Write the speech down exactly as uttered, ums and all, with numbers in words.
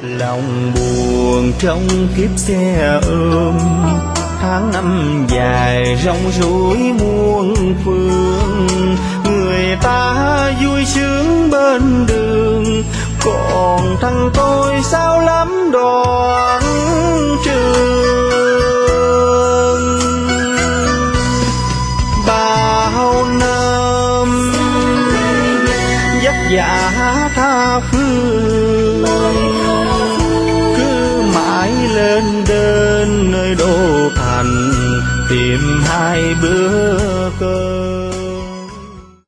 Lòng buồn trong kiếp xe ôm, tháng năm dài rong ruổi muôn phương. Người ta vui sướng bên đường, còn thằng tôi sao lắm đoạn trường. Bao năm vất vả tha phương, cứ mãi lên đến nơi đô thành tìm hai bữa cơm.